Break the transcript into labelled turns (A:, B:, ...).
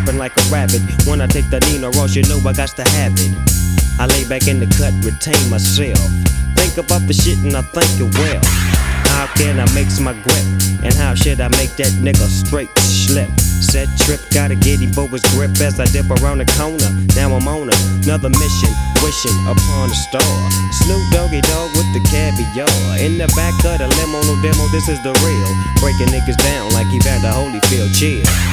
A: hopping like a rabbit. When I take the Nina Ross, you know I got to have it. I lay back in the cut, retain myself. Think about the shit and I think it well. How can I mix my grip? And how should I make that nigga straight slip? Set trip, gotta get him for his grip as I dip around the corner. Now I'm on another mission, wishing upon a star. Snoop Doggy Dogg with the caviar. In the back of the limo, no demo, this is the real. Breaking niggas down like Evander Holyfield, chill.